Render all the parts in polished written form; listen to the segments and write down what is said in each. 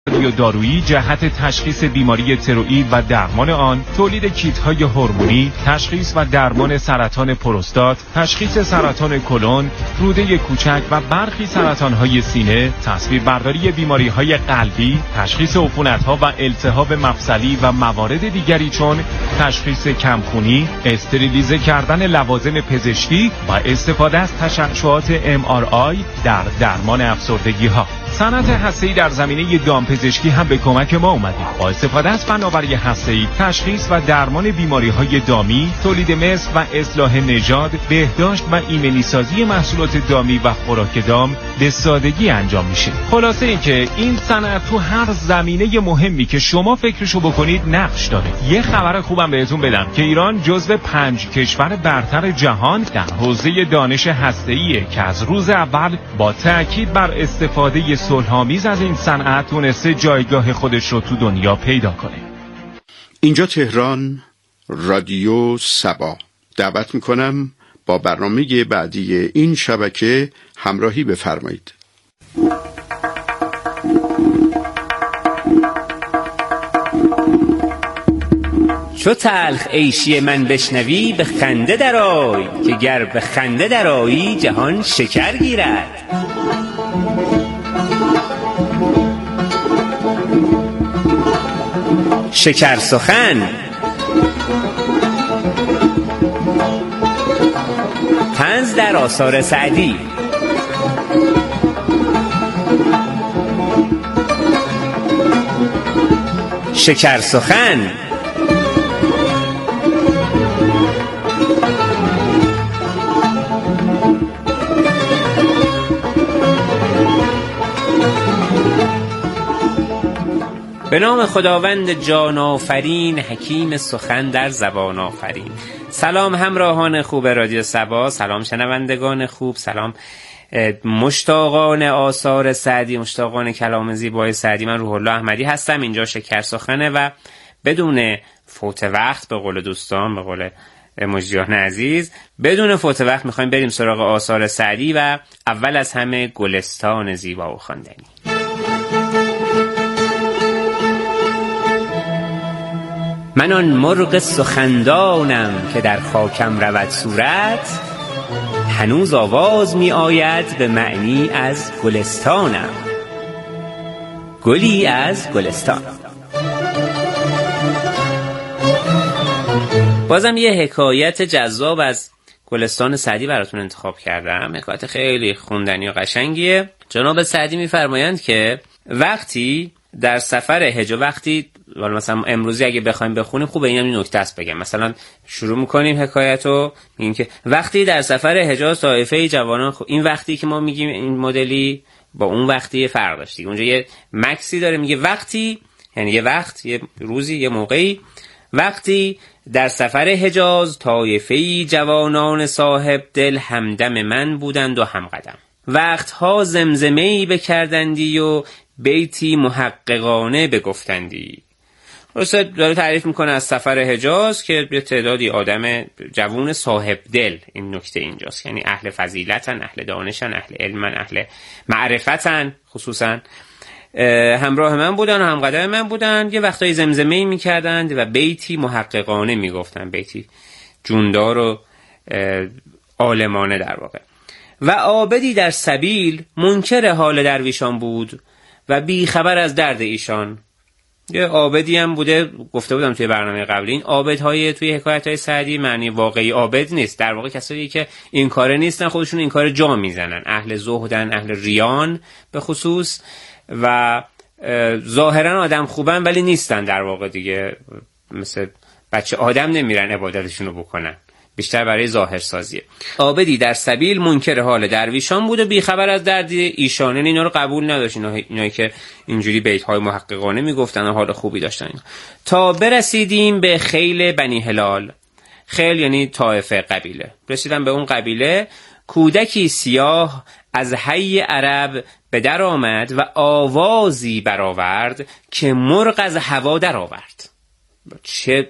یا دارویی جهت تشخیص بیماری تروئید و درمان آن، تولید کیت‌های هورمونی، تشخیص و درمان سرطان پروستات، تشخیص سرطان کلون، روده کوچک و برخی سرطان‌های سینه، تصویربرداری بیماری‌های قلبی، تشخیص عفونت‌ها و التهاب مفصلی و موارد دیگری چون تشخیص کمخونی، استریلیزه کردن لوازم پزشکی و استفاده از تشعشعات MRI در درمان افسردگی‌ها. صنعت هسته‌ای در زمینه دامپزشکی هم به کمک ما اومده. با استفاده از فناوری هسته‌ای، تشخیص و درمان بیماری‌های دامی، تولید مثل و اصلاح نژاد، بهداشت و ایمنی‌سازی محصولات دامی و خوراک دام به سادگی انجام میشه. خلاصه اینکه این صنعت تو هر زمینه مهمی که شما فکرشو بکنید نقش داره. یه خبر خوبم بهتون بدم که ایران جزو 5 کشور برتر جهان در حوزه دانش هسته‌ایه که از روز اول با تأکید بر استفاده صلح‌آمیز از این صنعت تونسته جایگاه خودش رو تو دنیا پیدا کنه. اینجا تهران، رادیو سبا. دعوت میکنم با برنامه بعدی این شبکه همراهی بفرمایید. چو تلخ عیشی من بشنوی به خنده درآی، که گر به خنده درآیی جهان شکر گیرد. شکر سخن طنز در آثار سعدی. شکر سخن به نام خداوند جان آفرین، حکیم سخن در زبان آفرین. سلام همراهان خوب رادیو سبا، سلام شنوندگان خوب، سلام مشتاقان آثار سعدی، مشتاقان کلام زیبای سعدی. من روح الله احمدی هستم. اینجا شکر سخنه و بدون فوت وقت، به قول دوستان، به قول مجریان عزیز، بدون فوت وقت میخوایم بریم سراغ آثار سعدی و اول از همه گلستان زیبا و خواندنی. من آن مرغ سخندانم که در خاکم رود صورت، هنوز آواز می آید به معنی از گلستانم، گلی از گلستان. بازم یه حکایت جذاب از گلستان سعدی براتون انتخاب کردم. حکایت خیلی خوندنی و قشنگیه. جناب سعدی میفرمایند که وقتی در سفر حج، وقتی مثلا امروزی اگه بخوایم بخونیم خوبه این نکته است بگم. مثلا شروع میکنیم حکایتو، میگیم که وقتی در سفر حجاز طایفه جوانان این وقتی که ما میگیم این مدلی با اون وقتی فرق داشت دیگه. اونجا یه مکسی داره، میگه وقتی، یعنی یه وقت، یه روزی، یه موقعی، وقتی در سفر حجاز طایفه جوانان صاحب دل همدم من بودند و هم قدم، وقتها زمزمه‌ای بکردندی و بیتی محققانه بگفتندی. درسته داره تعریف میکنه از سفر حجاز که یه تعدادی آدم جوون صاحب دل، این نکته اینجاست، یعنی اهل فضیلتن، اهل دانشن، اهل علمن، اهل معرفتن، خصوصا همراه من بودن و همقدم من بودن. یه وقتایی زمزمه‌ای میکردند و بیتی محققانه میگفتن، بیتی جوندار و عالمانه در واقع. و عابدی در سبیل منکر حال درویشان بود و بی خبر از درد ایشان. یه عابدی هم بوده، گفته بودم توی برنامه قبلی، این عابدهای توی حکایت‌های سعدی معنی واقعی عابد نیست، در واقع کسایی که این کاره نیستن، خودشون این کار جا میزنن، اهل زهدن، اهل ریان به خصوص، و ظاهرا آدم خوبن ولی نیستن در واقع دیگه، مثل بچه آدم نمیرن عبادتشونو بکنن، بیشتر برای ظاهرسازیه. عابدی در سبیل منکر حال درویشان بود و بیخبر از درد ایشان، یعنی اینا رو قبول نداشت، اینایی که اینجوری بیت‌های محققانه میگفتن و حال خوبی داشتن. تا برسیدیم به خیل بنی هلال. خیل یعنی طائفه، قبیله. رسیدم به اون قبیله. کودکی سیاه از حی عرب به در آمد و آوازی برآورد که مرغ از هوا در آورد. چه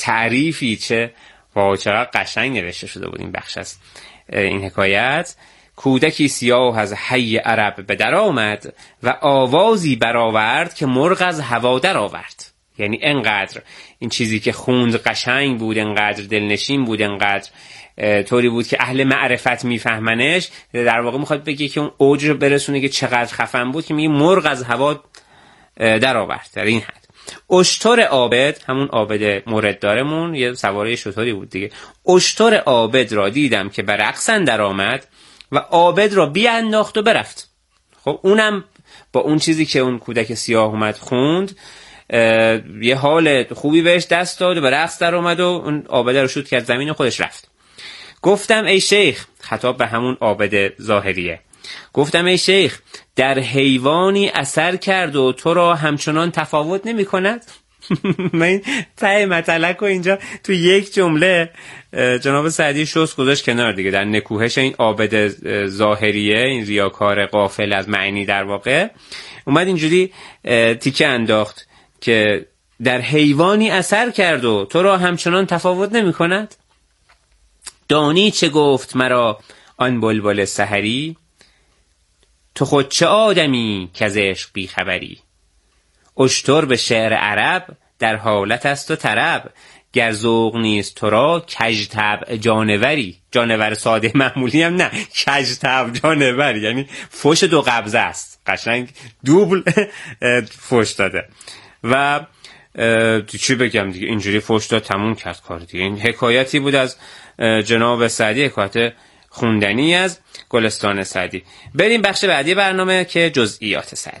تعریفی، چه چقدر قشنگ نوشته شده بود این بخش از این حکایت. کودکی سیاه از حی عرب به در آمد و آوازی برآورد که مرغ از هوا در آورد. یعنی انقدر این چیزی که خوند قشنگ بود، انقدر دلنشین بود، انقدر طوری بود که اهل معرفت میفهمنش. در واقع میخواد بگه که اون اوج رو برسونه که چقدر خفن بود که میگه مرغ از هوا در آورد. در این حد اشتر عابد، همون عابد مورددارمون یه سواره شطوری بود دیگه، اشتر عابد را دیدم که بر رقص اندر آمد و عابد را بیانداخت و برفت. خب اونم با اون چیزی که اون کودک سیاه اومد خوند یه حال خوبی بهش دست داد و به رقص در اومد و اون عابده رو شوت کرد زمین و خودش رفت. گفتم ای شیخ، خطاب به همون عابد ظاهریه، گفتم ای شیخ در حیوانی اثر کرد و تو را همچنان تفاوت نمی کند؟ من ته مطلق و اینجا تو یک جمله جناب سعدی شست گذاشت کنار دیگه، در نکوهش این عابد ظاهریه، این ریاکار غافل از معنی در واقع، اومد اینجوری تیکه انداخت که در حیوانی اثر کرد و تو را همچنان تفاوت نمی کند؟ دانی چه گفت مرا آن بلبل سحری؟ تو خود چه آدمی که از عشق بی خبری؟ اشتر به شعر عرب در حالت است و طرب، گر ذوق نیست تو را کج طبع جانوری. جانور ساده معمولی هم نه، کج طبع جانوری، یعنی فوش دو قبضه است، قشنگ دوبل فوش داده. و چی بگم دیگه، اینجوری فوش داد تموم کرد کار دیگه. این حکایتی بود از جناب سعدی، حکایت خوندنی از گلستان سعدی. بریم بخش بعدی برنامه که جزئیات سعدی.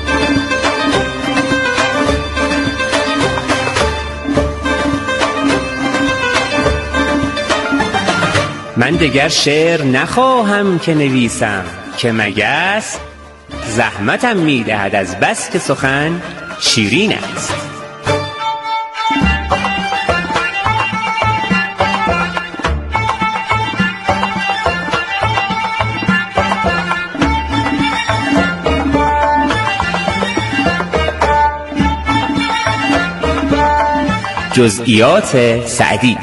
من دگر شعر نخواهم که نویسم، که مگس زحمتم میدهد از بس که سخن شیرین است. جزئیات سعدی.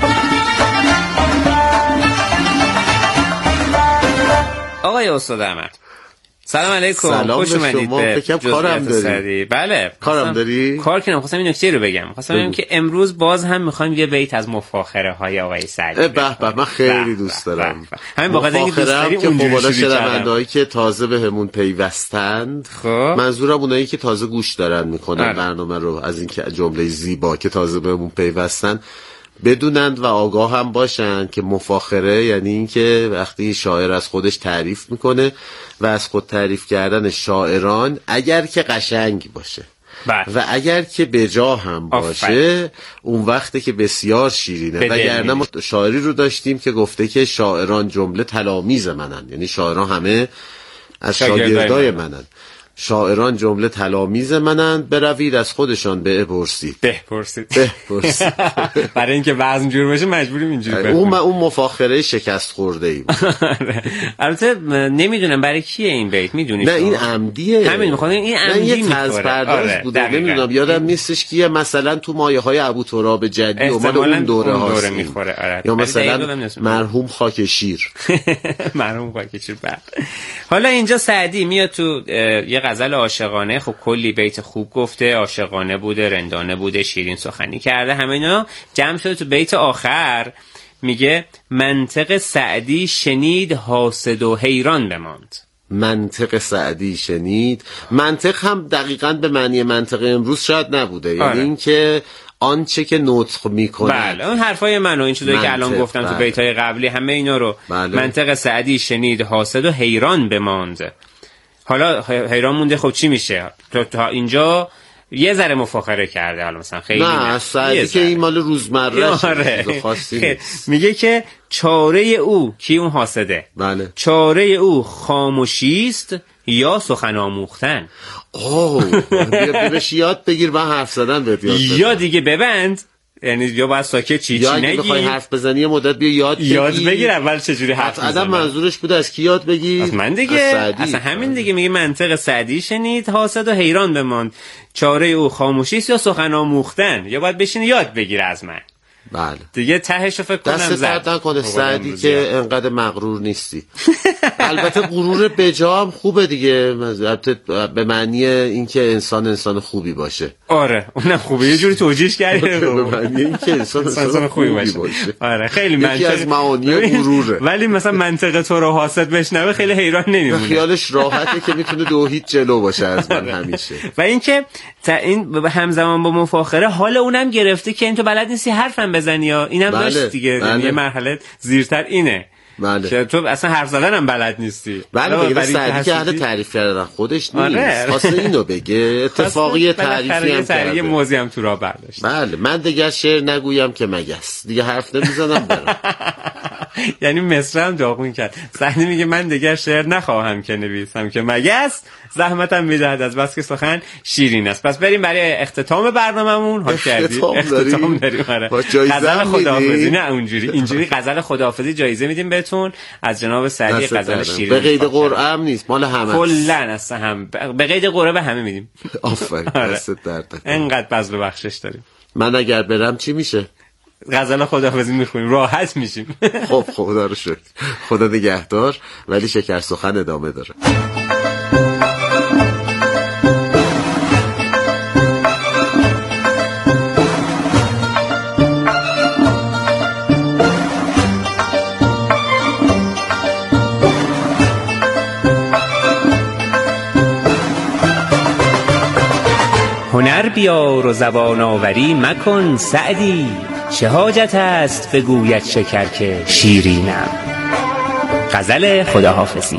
آقای استاد احمد سلام علیکم، خوش اومدید به جزئیات سعدی. بله کارم داری؟ کار کنم، خواستم این نکته رو بگم. خواستم بگم که امروز باز هم میخوایم یه بیت از مفاخره های آقای سعدی. به به، من خیلی دوست دارم. همین واقعا اینکه دوست داری که خب بالا شنوندهایی که تازه بهمون پیوستند، خب منظورم اونایی که تازه گوش دارن میکنن برنامه رو، از اینکه جمله زیبا که تازه بهمون پیوستن بدونند و آگاه هم باشند که مفاخره یعنی این که وقتی شاعر از خودش تعریف میکنه و از خود تعریف کردن شاعران اگر که قشنگ باشه و اگر که بجا هم باشه اون وقته که بسیار شیرینه. وگرنه ما شاعری رو داشتیم که گفته که شاعران جمله تلامیذ منن، یعنی شاعران همه از شاگردای منن. شاعران جمله تلامیذ منند، بروید از خودشان بپرسید. برای اینکه وزن جور بشه مجبوریم اینجوری بخونیم. اون مفاخره شکست خورده ای بود. البته نمیدونم برای کیه این بیت، میدونی؟ نه این عمدیه. همین میخوام این عمدی یه طرز پرداز بوده، نمیدونم یادم نیستش کیه. مثلا تو مایه های ابو تراب جدی اومد اون دوره هاست یا مثلا مرحوم خاک شیر. مرحوم خاک شیر. حالا اینجا سعدی میاد تو یه غزل عاشقانه، خب کلی بیت خوب گفته، عاشقانه بوده، رندانه بوده، شیرین سخنی کرده، همه اینا جمع شده تو بیت آخر. میگه منطق سعدی شنید حاسد و حیران بماند. منطق سعدی شنید، منطق هم دقیقاً به معنی منطق امروز شاید نبوده، یعنی این که آنچه که نطق میکنه. بله اون حرفای منو این چیزایی که الان گفتم تو بیت‌های قبلی همه اینا رو منطق سعدی شنید حاسد و حیران بماند. حالا حیران مونده خب چی میشه؟ تا اینجا یه ذره مفاخره کرده، حالا مثلا خیلی نه سعدی که این مال روزمره شده. میگه که چاره او کی اون حاسده، بله چاره او خاموشیست یا سخن آموختن. بهش یاد بگیر، من حرف زدن بهت یاد بدم. یا دیگه ببند، یعنی یا باید ساکت چی نگی، یا اگه بخوای حرف بزنی یه مدت بیا یاد بگیر اول چجوری حرف بزنی. آدم منظورش بوده از کی یاد بگیر؟ از من دیگه، اصلا همین دیگه. میگه منطق سعدی شنید حاسد و حیران بماند، چاره او خاموشیست یا سخن آموختن، یا باید بشینی یاد بگیر از من. بله دیگه تهش رو فکر کنم دست درد نکنه سعدی که انقدر مغرور نیستی. البته غرور بجا هم خوبه دیگه، البته به معنی اینکه انسان خوبی باشه. آره اونم خوبه، یه جوری توجیهش کردی به معنی اینکه انسان خوبی باشه. آره خیلی منطقی، یکی از معانی غروره. ولی مثلا منطقه تو رو حاسد بشنوه خیلی حیران نمیمونه، خیالش راحته که میتونه 2 جلو باشه از من همیشه. و اینکه این همزمان با مفاخره حال اونم گرفته که این تو بلد نیستی حرفم بزنی، یا اینم داشت دیگه. یه مرحله زیرتر اینه که تو اصلا حرف زدن هم بلد نیستی. بله سعدی که اهل تعریف کردن خودش نیست، خواسته اینو بگه، اتفاقی تعریفی هم کرده، یه موضوعی هم تو راه برداشت. بله من دیگه شعر نگویم که مگس، دیگه حرف نمیزنم برم. یعنی مصر هم داغون کرد. سعدی میگه من دیگه شعر نخواهم که نویسم که مگس زحمتم میدهد از بس که سخن شیرین است. پس بریم برای اختتام برنامه‌مون. ها کردیم اختتام داریم. غزل خداحافظی، نه اونجوری، اینجوری غزل خداحافظی جایزه میدیم بهتون از جناب سعدی، غزل شیرین به قید قرعه هم نیست، مال همه کلا اصلا هم به قید قرعه به همه میدیم. آفرین دست درد نکنه، انقدر بذل و بخشش داریم. من اگر برم چی میشه؟ غزل خداحافظی میخونیم، راحت میشیم. خب خدا رو شکر، خدا نگهدار. ولی شکر سخن ادامه داره. هنر بیار و زبان آوری مکن سعدی، چه حاجت است بگوید شکر که شیرینم. غزل خداحافظی.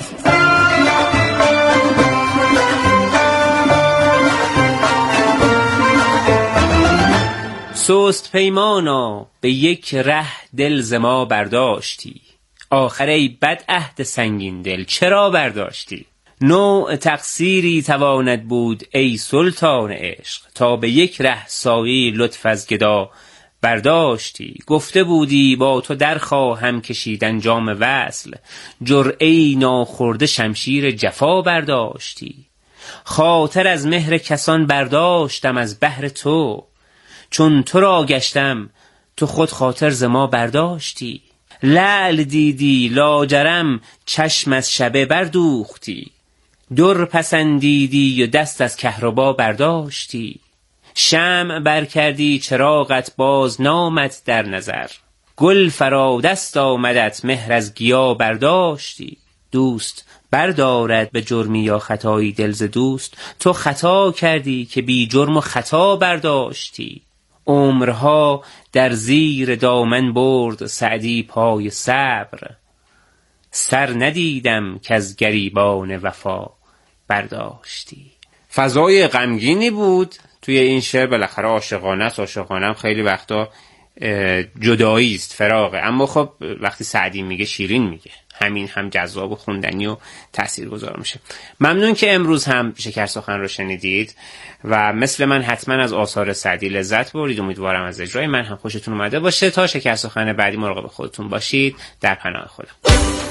سست پیمانا به یک ره دل ز ما برداشتی، آخر ای بد عهد سنگین دل چرا برداشتی؟ نوع تقصیری تواند بود ای سلطان عشق، تا به یک ره سایه لطف از گدا برداشتی. گفته بودی با تو در خواهم کشید انجام وصل، جرعه‌ای ناخورده شمشیر جفا برداشتی. خاطر از مهر کسان برداشتم از بهر تو، چون تو را گشتم تو خود خاطر ز ما برداشتی. لعل دیدی لاجرم چشم از شبه بردوختی، در پسندیدی و دست از کهربا برداشتی. شمع بر کردی چراغت باز نامد در نظر، گل فرا دست آمدت مهر از گیا برداشتی. دوست بردارد به جرمی یا خطایی دل ز دوست، تو خطا کردی که بی جرم و خطا برداشتی. عمرها در زیر دامن برد سعدی پای صبر، سر ندیدم که از گریبان وفا برداشتی. فضای غمگینی بود توی این شعر. بالاخره عاشقانه هم خیلی وقتا جدایی است، فراقه، اما خب وقتی سعدی میگه شیرین میگه، همین هم جذاب و خوندنی و تاثیرگذار میشه. ممنون که امروز هم شکر سخن رو شنیدید و مثل من حتما از آثار سعدی لذت بردید. امیدوارم از اجرای من هم خوشتون اومده باشه. تا شکر سخن بعدی مراقب خودتون باشید. در پناه خدا.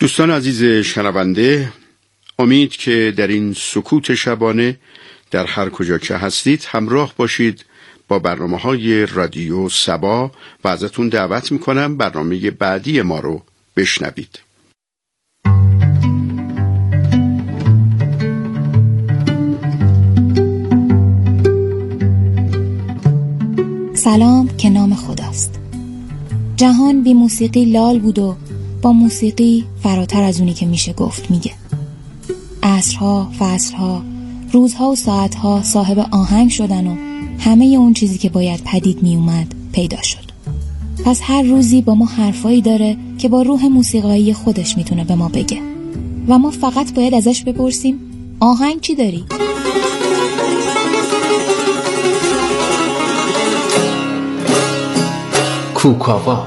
دوستان عزیز شنونده، امید که در این سکوت شبانه در هر کجا که هستید همراه باشید با برنامه‌های رادیو سبا و ازتون دعوت میکنم برنامه بعدی ما رو بشنوید. سلام که نام خداست. جهان بی موسیقی لال بود و با موسیقی فراتر از اونی که میشه گفت میگه. عصرها، فصلها، روزها و ساعتها صاحب آهنگ شدن و همه اون چیزی که باید پدید میومد پیدا شد. پس هر روزی با ما حرفایی داره که با روح موسیقایی خودش میتونه به ما بگه و ما فقط باید ازش بپرسیم آهنگ چی داری؟ کوکاوا.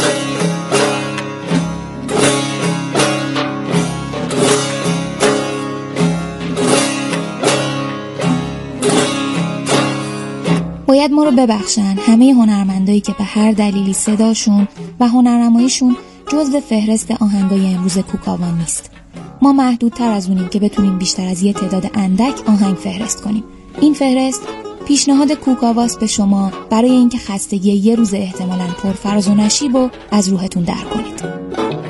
باید ما رو ببخشن همه هنرمندایی که به هر دلیلی صداشون و هنرنماییشون جزو فهرست آهنگای امروز کوکاوا نیست. ما محدودتر از اونیم که بتونیم بیشتر از یه تعداد اندک آهنگ فهرست کنیم. این فهرست پیشنهاد کوکاواست به شما برای اینکه خستگی یه روز احتمالاً پرفراز و نشیب رو از روحتون در کنید.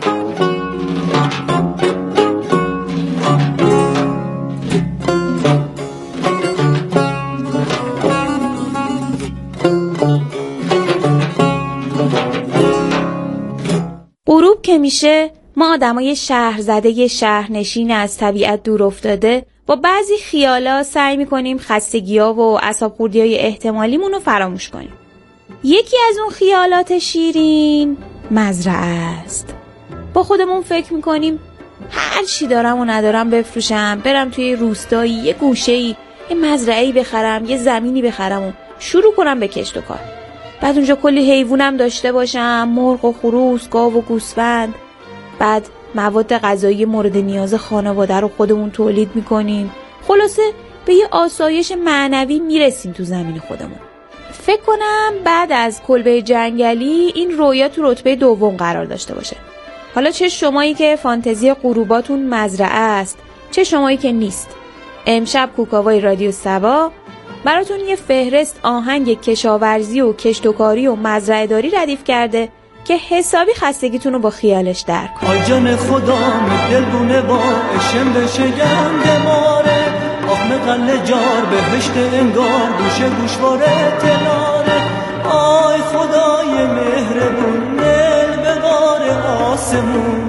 غروب که میشه ما آدمای شهرزده شهرنشین از طبیعت دور افتاده با بعضی خیالا سعی میکنیم خستگی‌ها و اعصاب‌خردی‌های احتمالیمون رو فراموش کنیم. یکی از اون خیالات شیرین مزرعه است. با خودمون فکر میکنیم هر چی دارم و ندارم بفروشم، برم توی روستایی یه گوشه‌ای یه مزرعه‌ای بخرم، یه زمینی بخرم و شروع کنم به کشت و کار. بعد اونجا کلی حیوانم داشته باشم، مرغ و خروس، گاو و گوسفند. بعد مواد غذایی مورد نیاز خانواده رو خودمون تولید میکنیم. خلاصه به یه آسایش معنوی میرسیم تو زمین خودمون. فکر کنم بعد از کلبه جنگلی این رویا تو رتبه دوم قرار داشته باشه. حالا چه شمایی که فانتزی غروباتون مزرعه است، چه شمایی که نیست، امشب کوکاوای رادیو سبا براتون یه فهرست آهنگ کشاورزی و کشتوکاری و مزرعه داری ردیف کرده که حسابی خستگیتون رو با خیالش در کنه. آجان خدا دلبونه با اشم بشه گنده ماره آخم قل جار بهشت انگار گوشه گوشواره تلاره. آی خدای مهربون دل ببار آسمون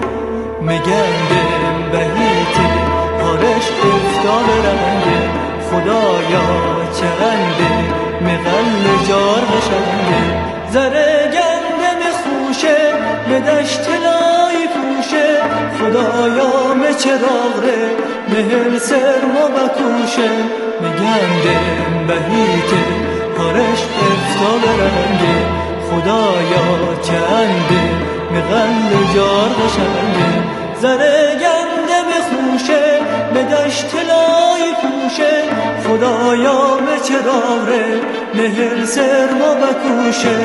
مگنده بهیته کارش افتاد رنده. خدایا چرنده مغل جار بشنده زره گنده مخوشه به دشت لای پوشه. خدایا مچراغ ره مهل سرما بکوشه مگنده بهیته کارش افتاد رنده. خدایا چرنده مغل جار بشنده زره گنده مخوشه به دشت لای پوشه. خدایا به چراغ ره مهر سرما بکوشه.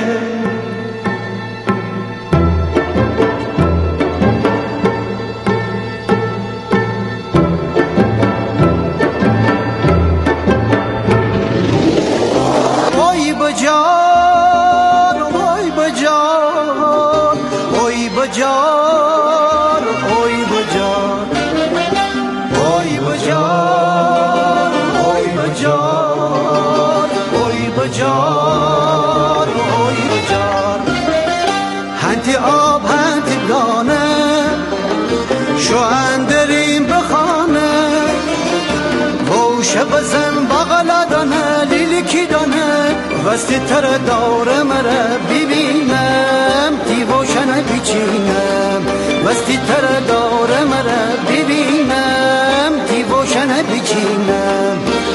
وای بجار وای بجار وای بجار وای بجار وای بجار وای بجار وای بجار وای بجار. هنتی آب هنتی دانه شو اندریم بخانه ووشه بزن بغل دانه لیلی کی دانه وستی تر دور مره ببینم دیوشنه بیچینم وستی تر دور مره ببینم دیوشنه بیچینم.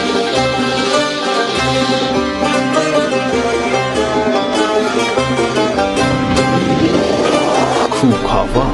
کوکاوا.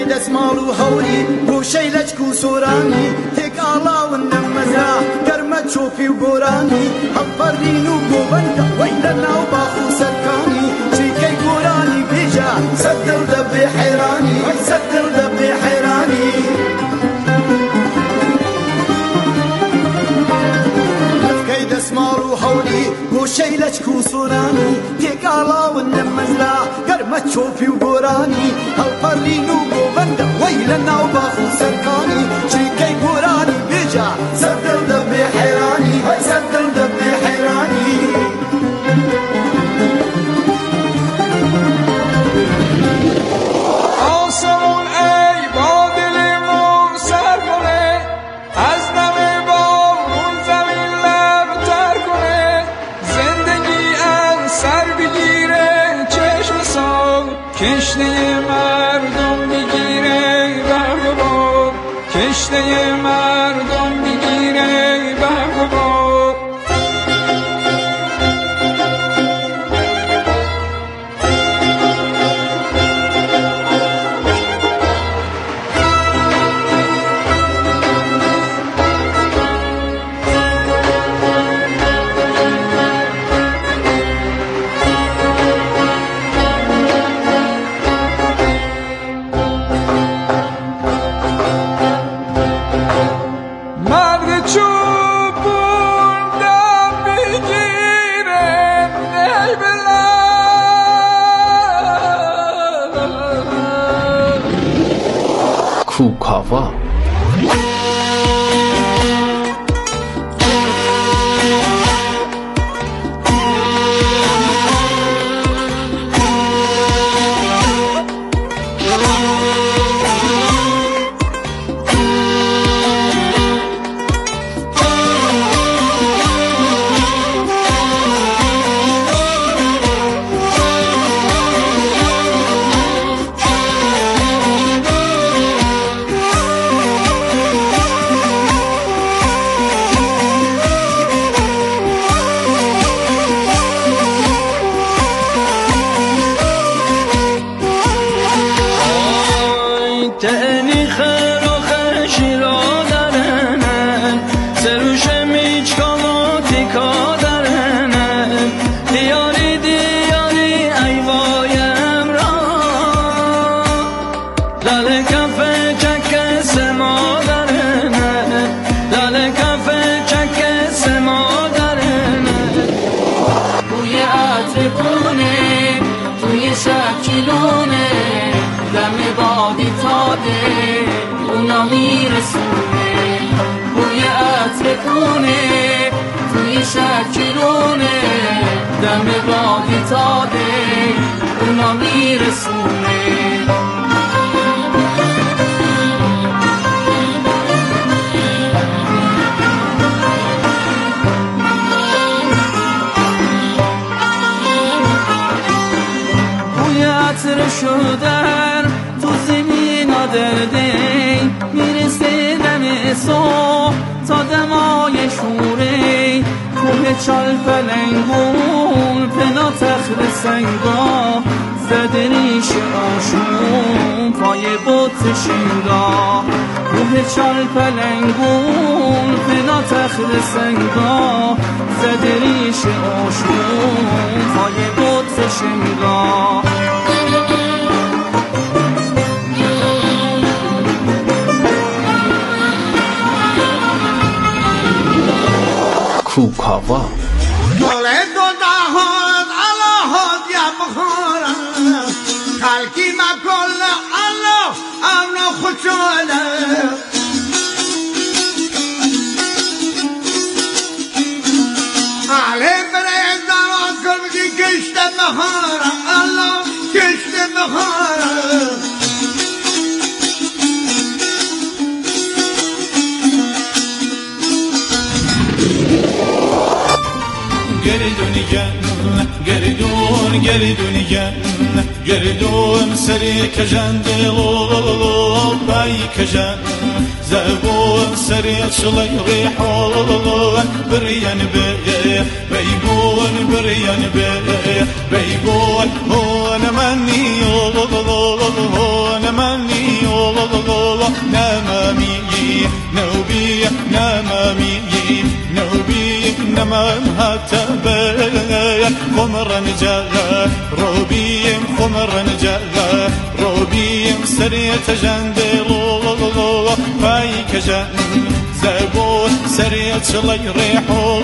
دەسماڵ و هەوری گۆشەی لەچک و سۆرانی تێک ئاڵاون نەمەزرا گەرمە چۆپی و گۆرانی هەڵپەڕین و گۆبەندە وەی لە ناو باخ و سەرکانی چریکەی گۆرانی بێژە سەد دڵ دەبێ حەیرانی سەد دڵ دەبێ حەیرانی لەفکەی دەسماڵ و هەوری گۆشەی لەچک و سۆرانی تێک ئاڵاون نەمەزرا گەرمە چۆپی و گۆرانی هەڵپەڕین و گۆبەندە وەی لە ناو باخ و سەرکانی چریکەی گۆرانی بێجا سەد دڵ دەبێ حەیرانی سەد دڵ دەبێ حەیرانی آسمون ای با دلمون سر کنه از نمه بارون زمین لبتر کنه زندگی از سر بگیره چشم سال کشته مردم بگیره برگ و بار کشته مردم بگیره برگ و بار کوکاوا دم بادی تاده اونا میرسونه بوی عطر شدر تو زمین آدرده میرسه دم صبح تا دمای شوره کوه چال پلنگون پنا تخت سنگا زده ریش آشون پای بوت شنگا کوه چال پلنگون پنا تخت سنگا زده ریش آشون پای بوت شنگا کوکاوا مولد و دهان اللهات یا بخورم خلقی مکل الله امنا خوشاله علی برای زمان کلمدی کشت بخورم الله کشت بخورم گردون سری کجان دلو بای کجان زبون سری چلی ریحان بریان بیبون بریان بیبون هون منی خمرن جاغا روبيم خمرن جاغا روبيم سريت جندلو باي كجن زبون سريت شلي ريحو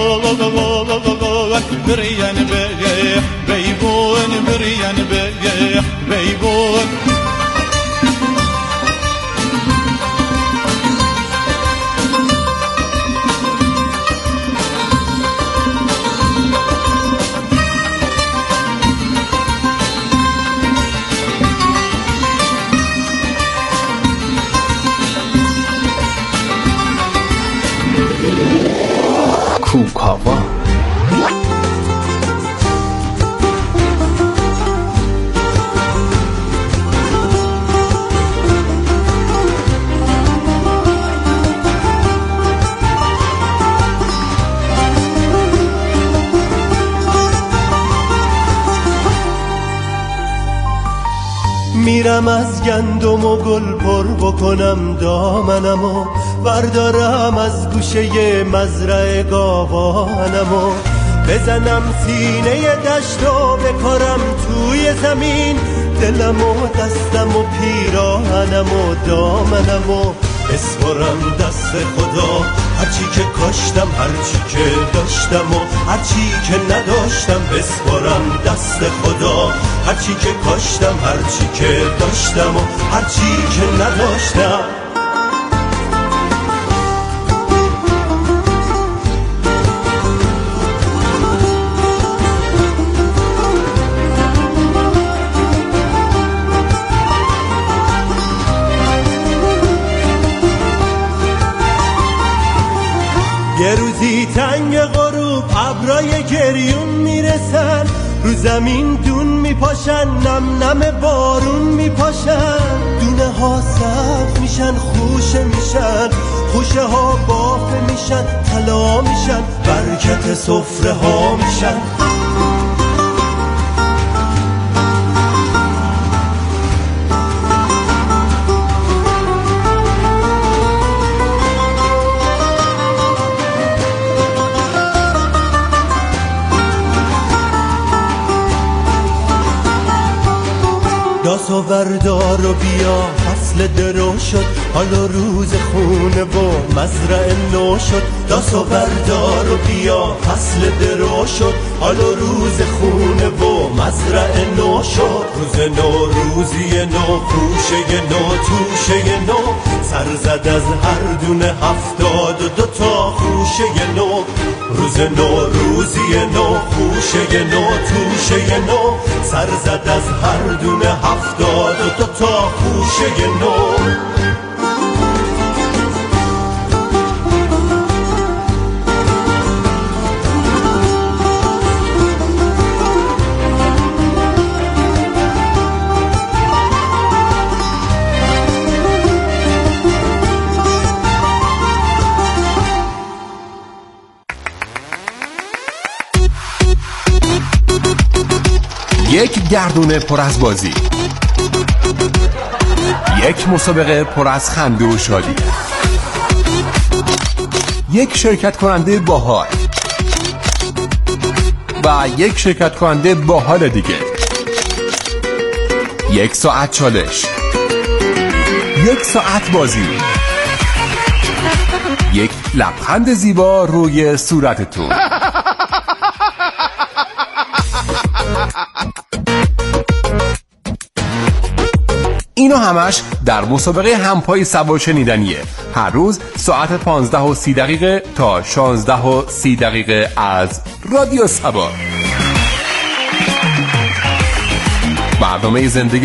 بريان بيبون بريان بيبون کوکاوا میرم از گندم و گل پر بکنم دامنمو بردارم از گوشه مزرعه گاوانمو بزنم سینه دشت و بکارم توی زمین دلم و دستم و پیراهنم و دامنمو بسپرم دست خدا هرچی که کاشتم هرچی که داشتم و هرچی که نداشتم بسپرم دست خدا هرچی که کاشتم هرچی که داشتم و هرچی که نداشتم یه روزی تنگ غروب ابرای گریون میرسن رو زمین دون میپاشن نم نم بارون میپاشن دونه ها سبز میشن خوشه میشن خوشه ها بافه میشن طلا میشن برکت سفره ها میشن داسو وردار و بیا فصل درو شد حالا روز خونه و مزرعه نو شد داسو وردار و بیا فصل درو شد حالا روز خونه و مزرعه نو شد روز نو روزی نو خوشه نو توشه نو سر زد از هر دونه 72 تا خوشه نو روز نو روزی نو خوشه نو توشه نو سر زد از هر دونه 72 تا خوشه نو یک گردونه پر از بازی، یک مسابقه پر از خنده و شادی، یک شرکت کننده باحال و یک شرکت کننده باحال دیگه، یک ساعت چالش، یک ساعت بازی، یک لبخند زیبا روی صورتتون. اینا همش در مسابقه همپای سبا شنیدنیه، هر روز ساعت 15:30 تا 16:30 از رادیو سبا. برنامه زندگی